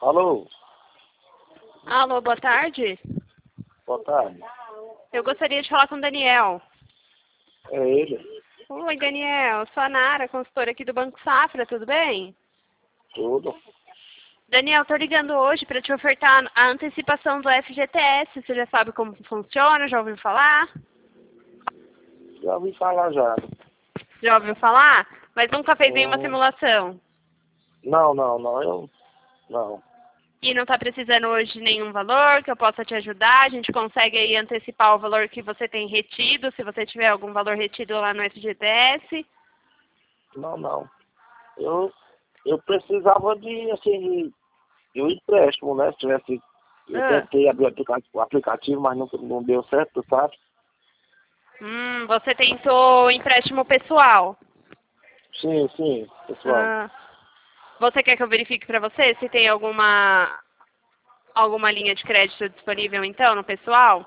Alô, Alô, boa tarde. boa tarde. Eu gostaria de falar com o Daniel. É ele? Oi, Daniel. Sou a Nara, consultora aqui do Banco Safra, tudo bem? Tudo. Daniel, tô ligando hoje para te ofertar a antecipação do FGTS. Você já sabe como funciona? Já ouviu falar? Já ouvi falar já. Já ouviu falar? Mas nunca fez nenhuma Hum, simulação. não, não. E não está precisando hoje de nenhum valor que eu possa te ajudar. A gente consegue aí antecipar o valor que você tem retido, se você tiver algum valor retido lá no FGTS. Não. Eu precisava de, assim, de um empréstimo, né? Se tivesse, eu Ah. tentei abrir o aplicativo, mas não deu certo, tu sabe? Você tentou empréstimo pessoal. Sim, pessoal. Ah. Você quer que eu verifique para você se tem alguma linha de crédito disponível então no pessoal?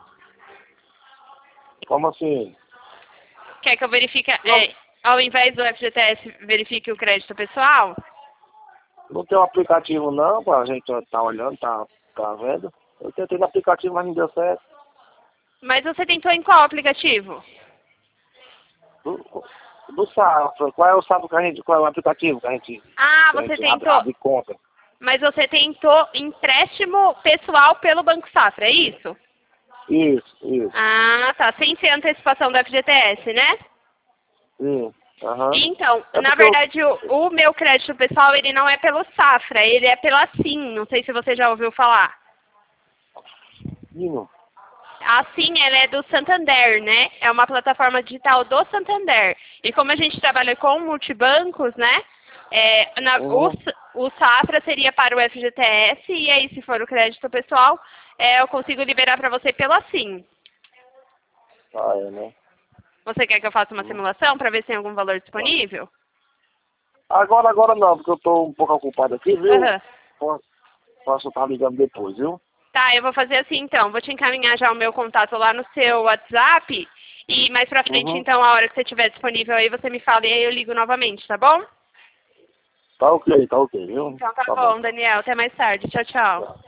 Como assim? Quer que eu verifique, Não, ao invés do FGTS, verifique o crédito pessoal? não tem um aplicativo não, pra gente tá olhando, tá vendo. Eu tentei no aplicativo, mas não deu certo. Mas você tentou em qual aplicativo? Do, do Safra. Qual é o Safra que a gente, qual é o aplicativo Ah, que a você gente tentou. abre conta? Mas você tentou empréstimo pessoal pelo Banco Safra, é isso? Isso. Ah, tá. Sem ser antecipação do FGTS, né? Sim, aham. Então, É na porque eu. verdade, o meu crédito pessoal, ele não é pelo Safra, ele é pela Sim. Não sei se você já ouviu falar. Menino, A Sim, ela é do Santander, né? É uma plataforma digital do Santander. E como a gente trabalha com multibancos, né? uhum. O Safra seria para o FGTS e aí, se for o crédito pessoal, eu consigo liberar para você pela Sim. Ah, é, né? Você quer que eu faça uma Uhum. simulação para ver se tem algum valor disponível? Agora não, porque eu tô um pouco ocupado aqui, viu? Aham. Posso estar ligando depois, viu? Tá, eu vou fazer assim então. Vou te encaminhar já o meu contato lá no seu WhatsApp. E mais pra frente, Uhum. então, a hora que você estiver disponível aí, você me fala e aí eu ligo novamente, tá bom? Tá ok, viu? Então tá Tá bom. bom, Daniel. Até mais tarde. Tchau, tchau. Tá.